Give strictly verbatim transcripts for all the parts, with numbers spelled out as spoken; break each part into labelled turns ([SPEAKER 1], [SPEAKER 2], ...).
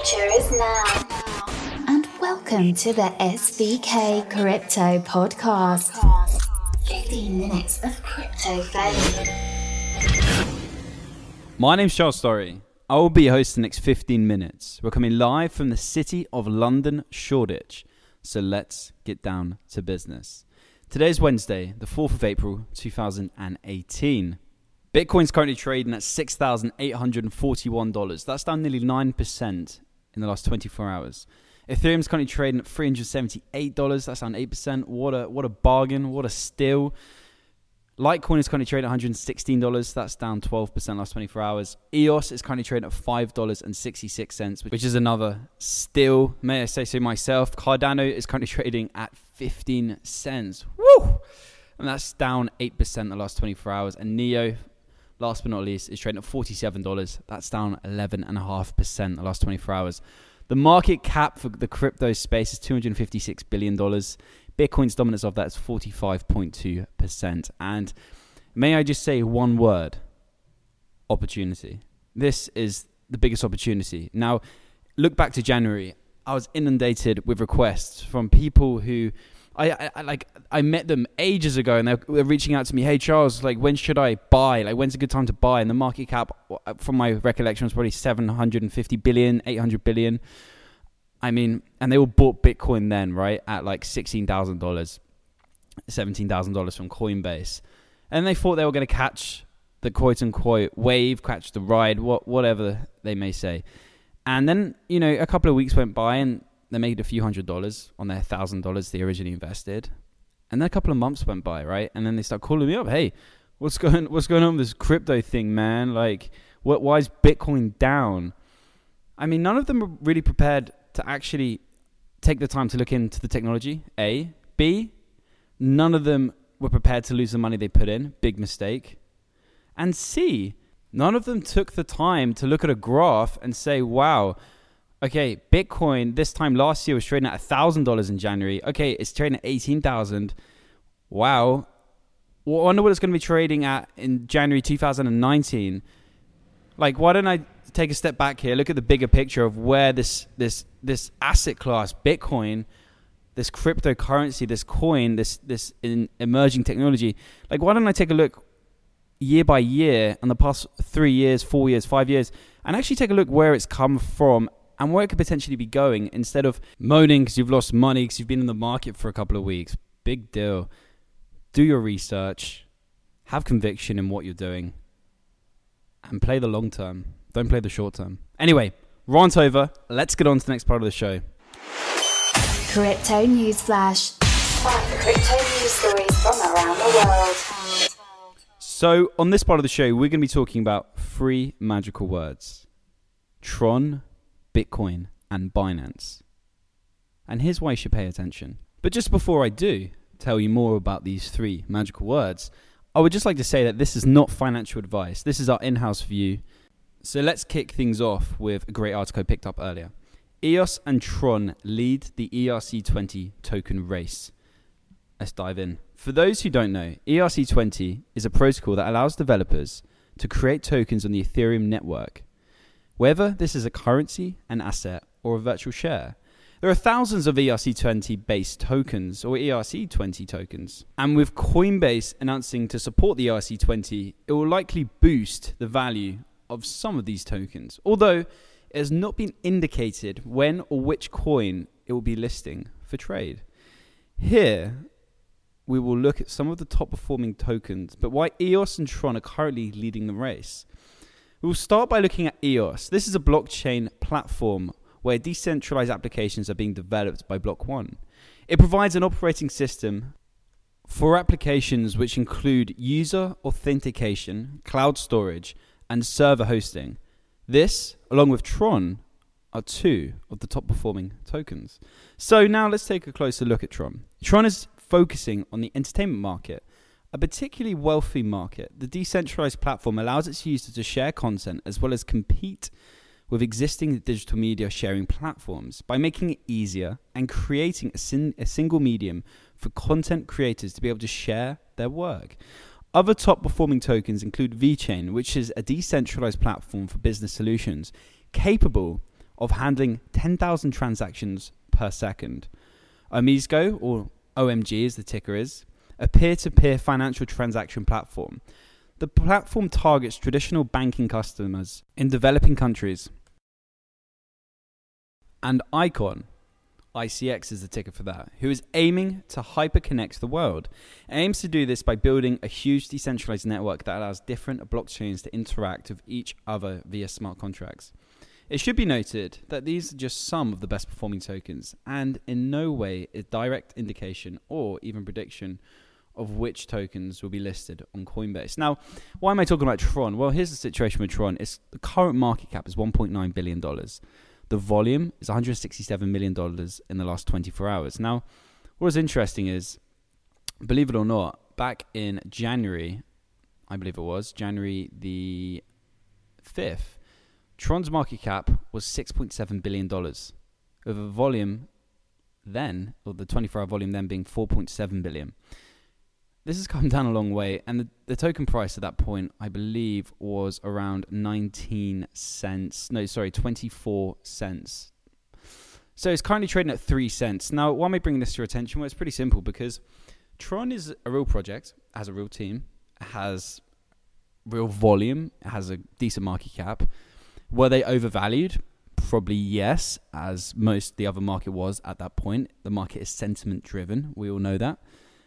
[SPEAKER 1] future is now. And welcome to the S V K Crypto Podcast. fifteen minutes of crypto fame.
[SPEAKER 2] My name's Charles Story. I will be your host the next fifteen minutes. We're coming live from the city of London, Shoreditch. So let's get down to business. Today's Wednesday, the fourth of April, two thousand eighteen. Bitcoin's currently trading at six thousand eight hundred forty-one dollars. That's down nearly nine percent in the last twenty-four hours. Ethereum's currently trading at three hundred seventy-eight dollars. That's down eight percent. What a, what a bargain. What a steal. Litecoin is currently trading at one hundred sixteen dollars. That's down twelve percent last twenty-four hours. E O S is currently trading at five dollars and sixty-six cents, which is another steal. May I say so myself. Cardano is currently trading at fifteen cents. Woo! And that's down eight percent the last twenty-four hours. And Neo, last but not least, is trading at forty-seven dollars. That's down eleven point five percent the last twenty-four hours. The market cap for the crypto space is two hundred fifty-six billion dollars. Bitcoin's dominance of that is forty-five point two percent. And may I just say one word? Opportunity. This is the biggest opportunity. Now, look back to January. I was inundated with requests from people who I, I, I like. I met them ages ago, and they were reaching out to me. Hey, Charles, like, when should I buy? Like, when's a good time to buy? And the market cap, from my recollection, was probably seven hundred fifty billion, eight hundred billion. I mean, and they all bought Bitcoin then, right, at like sixteen thousand dollars, seventeen thousand dollars from Coinbase. And they thought they were going to catch the quote-unquote wave, catch the ride, what, whatever they may say. And then, you know, a couple of weeks went by and they made a few hundred dollars on their one thousand dollars they originally invested. And then a couple of months went by, right? And then they start calling me up, hey, what's going what's going on with this crypto thing, man? Like, what, why is Bitcoin down? I mean, none of them were really prepared to actually take the time to look into the technology, A. B, none of them were prepared to lose the money they put in. Big mistake. And C, none of them took the time to look at a graph and say, wow, okay, Bitcoin this time last year was trading at one thousand dollars in January. Okay, it's trading at eighteen thousand dollars. Wow. Well, I wonder what it's going to be trading at in January two thousand nineteen. Like, why don't I take a step back here, look at the bigger picture of where this this this asset class, Bitcoin, this cryptocurrency, this coin, this this in emerging technology. Like, why don't I take a look year by year in the past three years, four years, five years, and actually take a look where it's come from and where it could potentially be going, instead of moaning because you've lost money because you've been in the market for a couple of weeks. Big deal. Do your research, have conviction in what you're doing, and play the long term. Don't play the short term. Anyway, rant over. Let's get on to the next part of the show.
[SPEAKER 1] Crypto News Flash. Find the crypto news stories from around the world.
[SPEAKER 2] So, on this part of the show, we're going to be talking about three magical words. Tron, Bitcoin, and Binance. And here's why you should pay attention. But just before I do tell you more about these three magical words, I would just like to say that this is not financial advice. This is our in-house view. So let's kick things off with a great article I picked up earlier. E O S and Tron lead the E R C twenty token race. Let's dive in. For those who don't know, E R C twenty is a protocol that allows developers to create tokens on the Ethereum network, whether this is a currency, an asset, or a virtual share. There are thousands of E R C twenty based tokens, or E R C twenty tokens. And with Coinbase announcing to support the E R C twenty, it will likely boost the value of some of these tokens, although it has not been indicated when or which coin it will be listing for trade. Here, we will look at some of the top performing tokens, but why E O S and Tron are currently leading the race. We will start by looking at E O S. This is a blockchain platform where decentralized applications are being developed by Block One. It provides an operating system for applications which include user authentication, cloud storage, and server hosting. This, along with Tron, are two of the top performing tokens. So now let's take a closer look at Tron. Tron is focusing on the entertainment market, a particularly wealthy market. The decentralized platform allows its users to share content as well as compete with existing digital media sharing platforms by making it easier and creating a, sin- a single medium for content creators to be able to share their work. Other top performing tokens include VeChain, which is a decentralized platform for business solutions capable of handling ten thousand transactions per second. Omisgo, or O M G as the ticker is, a peer-to-peer financial transaction platform. The platform targets traditional banking customers in developing countries. And Icon, I C X is the ticker for that, who is aiming to hyperconnect the world. It aims to do this by building a huge decentralized network that allows different blockchains to interact with each other via smart contracts. It should be noted that these are just some of the best performing tokens and in no way a direct indication or even prediction of which tokens will be listed on Coinbase. Now, why am I talking about Tron? Well, here's the situation with Tron. It's, the current market cap is one point nine billion dollars. The volume is one hundred sixty-seven million dollars in the last twenty-four hours. Now, what is interesting is, believe it or not, back in January, I believe it was, January the fifth, Tron's market cap was six point seven billion dollars, with a volume then, or the twenty-four hour volume then being four point seven billion dollars. This has come down a long way, and the, the token price at that point, I believe, was around nineteen cents. No, sorry, twenty-four cents. So it's currently trading at three cents. Now, why am I bringing this to your attention? Well, it's pretty simple, because Tron is a real project, has a real team, has real volume, has a decent market cap. Were they overvalued? Probably yes, as most the other market was at that point. The market is sentiment driven. We all know that.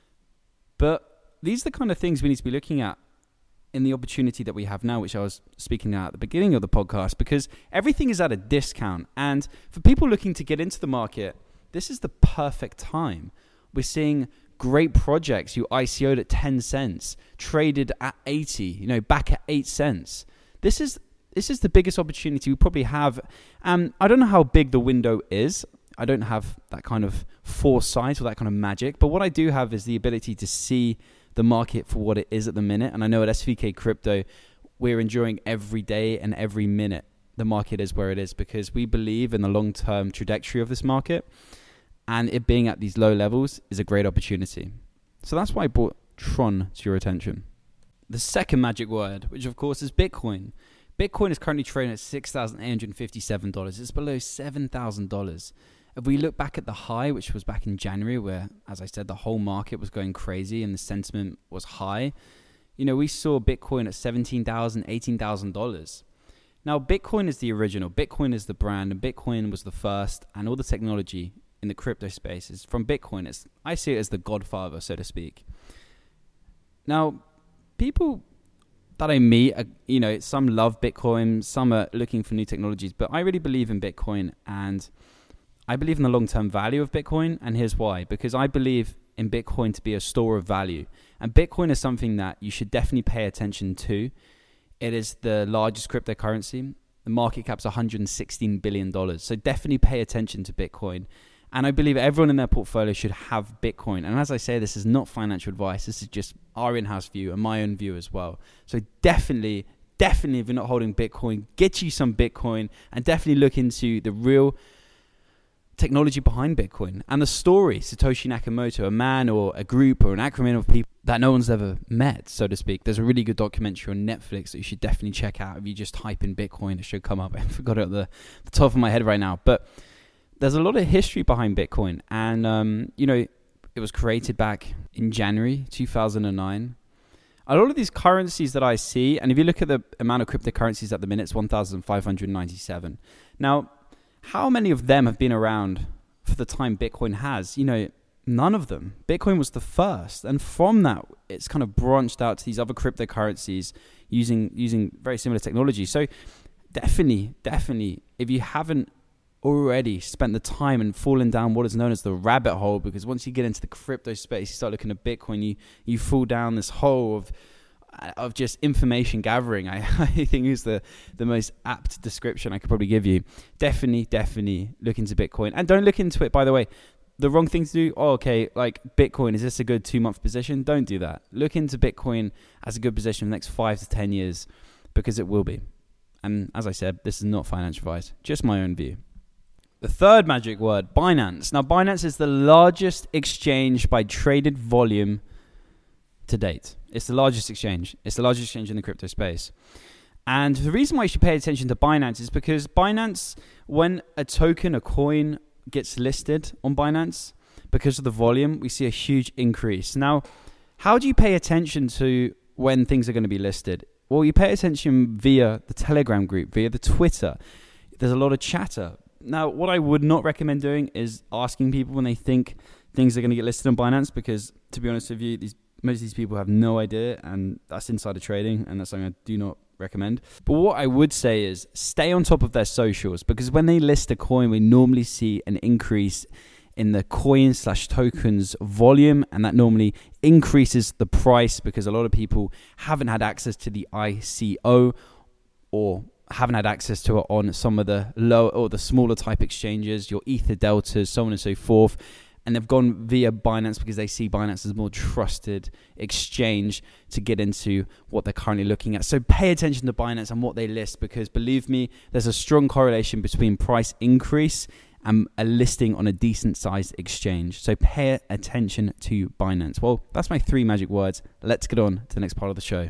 [SPEAKER 2] But these are the kind of things we need to be looking at in the opportunity that we have now, which I was speaking at the beginning of the podcast, because everything is at a discount. And for people looking to get into the market, this is the perfect time. We're seeing great projects who I C O'd at ten cents, traded at eighty, you know, back at eight cents. This is this is the biggest opportunity we probably have. Um, I don't know how big the window is. I don't have that kind of foresight or that kind of magic, but what I do have is the ability to see the market for what it is at the minute. And I know at S V K Crypto, we're enjoying every day and every minute the market is where it is, because we believe in the long-term trajectory of this market, and it being at these low levels is a great opportunity. So that's why I brought Tron to your attention. The second magic word, which of course is Bitcoin. Bitcoin is currently trading at six thousand eight hundred fifty-seven dollars. It's below seven thousand dollars. If we look back at the high, which was back in January, where, as I said, the whole market was going crazy and the sentiment was high, you know, we saw Bitcoin at seventeen thousand dollars, eighteen thousand dollars. Now, Bitcoin is the original. Bitcoin is the brand, and Bitcoin was the first, and all the technology in the crypto space is from Bitcoin. It's, I see it as the godfather, so to speak. Now, people that I meet, are, you know, some love Bitcoin, some are looking for new technologies, but I really believe in Bitcoin, and I believe in the long-term value of Bitcoin, and here's why. Because I believe in Bitcoin to be a store of value. And Bitcoin is something that you should definitely pay attention to. It is the largest cryptocurrency. The market cap's one hundred sixteen billion dollars. So definitely pay attention to Bitcoin. And I believe everyone in their portfolio should have Bitcoin. And as I say, this is not financial advice. This is just our in-house view and my own view as well. So definitely, definitely, if you're not holding Bitcoin, get you some Bitcoin, and definitely look into the real technology behind Bitcoin and the story. Satoshi Nakamoto, a man or a group or an acronym of people that no one's ever met, so to speak. There's a really good documentary on Netflix that you should definitely check out. If you just type in Bitcoin, it should come up. I forgot it at the, the top of my head right now. But there's a lot of history behind Bitcoin. And, um, you know, it was created back in January two thousand nine. A lot of these currencies that I see, and if you look at the amount of cryptocurrencies at the minute, it's one thousand five hundred ninety-seven. Now, how many of them have been around for the time Bitcoin has? You know, none of them. Bitcoin was the first. And from that, it's kind of branched out to these other cryptocurrencies using using very similar technology. So definitely, definitely, if you haven't already spent the time and fallen down what is known as the rabbit hole, because once you get into the crypto space, you start looking at Bitcoin, you, you fall down this hole of of just information gathering, I, I think is the, the most apt description I could probably give you. Definitely, definitely look into Bitcoin. And don't look into it, by the way, the wrong thing to do. Oh, okay, like Bitcoin, is this a good two-month position? Don't do that. Look into Bitcoin as a good position in the next five to ten years, because it will be. And as I said, this is not financial advice, just my own view. The third magic word, Binance. Now, Binance is the largest exchange by traded volume to date. It's the largest exchange. It's the largest exchange in the crypto space. And the reason why you should pay attention to Binance is because Binance, when a token, a coin gets listed on Binance, because of the volume, we see a huge increase. Now, how do you pay attention to when things are going to be listed? Well, you pay attention via the Telegram group, via the Twitter. There's a lot of chatter. Now, what I would not recommend doing is asking people when they think things are going to get listed on Binance, because to be honest with you, these most of these people have no idea, and that's insider trading, and that's something I do not recommend. But what I would say is stay on top of their socials, because when they list a coin, we normally see an increase in the coin slash tokens volume, and that normally increases the price because a lot of people haven't had access to the I C O or haven't had access to it on some of the low or the smaller type exchanges, your Ether Deltas, so on and so forth. And they've gone via Binance because they see Binance as a more trusted exchange to get into what they're currently looking at. So pay attention to Binance and what they list, because believe me, there's a strong correlation between price increase and a listing on a decent sized exchange. So pay attention to Binance. Well, that's my three magic words. Let's get on to the next part of the show.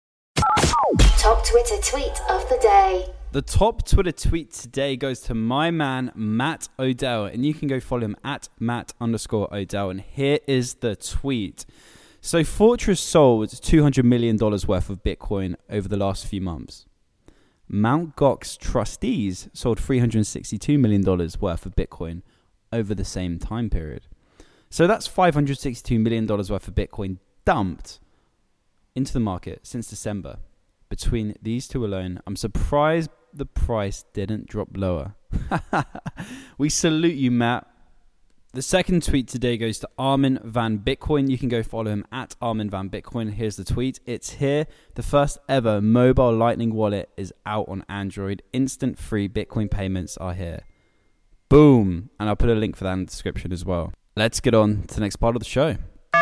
[SPEAKER 1] Top Twitter tweet of the day.
[SPEAKER 2] The top Twitter tweet today goes to my man, Matt Odell. And you can go follow him at Matt underscore Odell. And here is the tweet. So Fortress sold two hundred million dollars worth of Bitcoin over the last few months. Mount Gox trustees sold three hundred sixty-two million dollars worth of Bitcoin over the same time period. So that's five hundred sixty-two million dollars worth of Bitcoin dumped into the market since December. Between these two alone, I'm surprised the price didn't drop lower. We salute you, Matt. The second tweet today goes to Armin van Bitcoin. You can go follow him at Armin van Bitcoin. Here's the tweet. It's here. The first ever mobile Lightning wallet is out on Android. Instant free Bitcoin payments are here. Boom. And I'll put a link for that in the description as well. Let's get on to the next part of the show.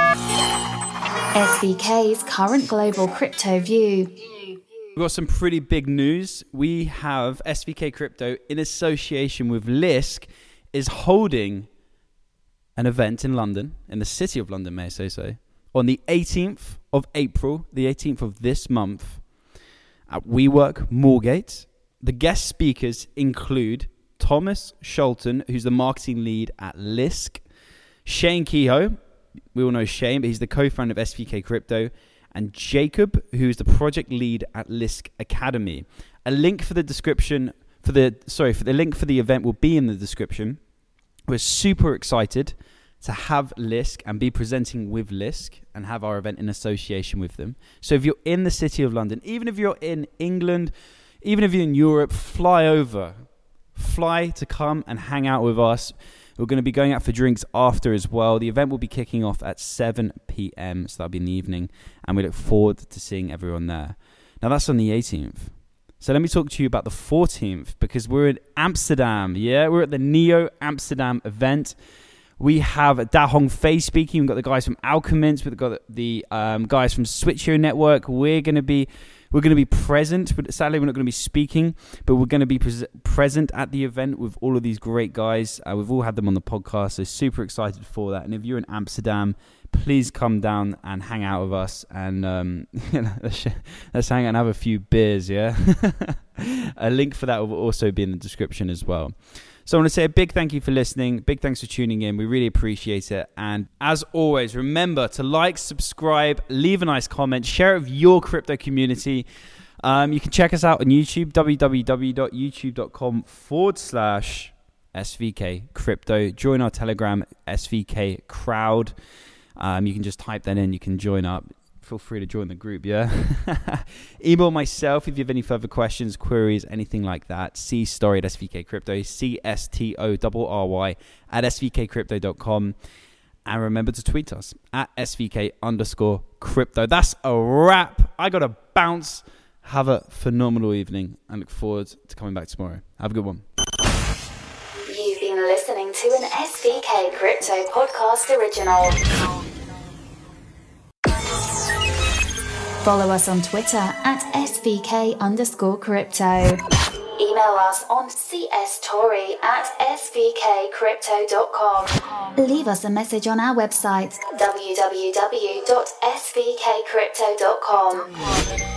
[SPEAKER 1] S V K's current global crypto view.
[SPEAKER 2] We've got some pretty big news. We have S V K Crypto in association with Lisk is holding an event in London, in the city of London, may I say so, on the eighteenth of April, the eighteenth of this month, at WeWork Moorgate. The guest speakers include Thomas Scholten, who's the marketing lead at Lisk, Shane Kehoe, we all know Shane, but he's the co-founder of S V K Crypto, and Jacob, who's the project lead at Lisk Academy. A link for the description, for the sorry, for the link for the event will be in the description. We're super excited to have Lisk and be presenting with Lisk and have our event in association with them. So if you're in the city of London, even if you're in England, even if you're in Europe, fly over. Fly to come and hang out with us. We're going to be going out for drinks after as well. The event will be kicking off at seven p.m, so that'll be in the evening, and we look forward to seeing everyone there. Now that's on the eighteenth. So let me talk to you about the fourteenth, because we're in Amsterdam. Yeah, we're at the Neo Amsterdam event. We have Da Hong Fei speaking. We've got the guys from Alchemint. We've got the um, guys from Switcho Network. We're going to be we're going to be present. Sadly, we're not going to be speaking, but we're going to be pres- present at the event with all of these great guys. Uh, we've all had them on the podcast, so super excited for that. And if you're in Amsterdam, please come down and hang out with us, and um, you know, let's hang out and have a few beers, yeah? A link for that will also be in the description as well. So I want to say a big thank you for listening. Big thanks for tuning in. We really appreciate it. And as always, remember to like, subscribe, leave a nice comment, share it with your crypto community. Um, you can check us out on YouTube, www.youtube.com forward slash SVK Crypto. Join our Telegram, S V K Crowd. Um, you can just type that in. You can join up. Feel free to join the group, yeah? Email myself if you have any further questions, queries, anything like that. C-Story at S V K Crypto, C S T O R R Y at S V K crypto dot com. And remember to tweet us at S V K underscore crypto. That's a wrap. I got to bounce. Have a phenomenal evening and look forward to coming back tomorrow. Have a good one.
[SPEAKER 1] You've been listening to an S V K Crypto Podcast original. Follow us on Twitter at S V K underscore crypto. Email us on cstory at S V K crypto dot com. Leave us a message on our website, w w w dot S V K crypto dot com.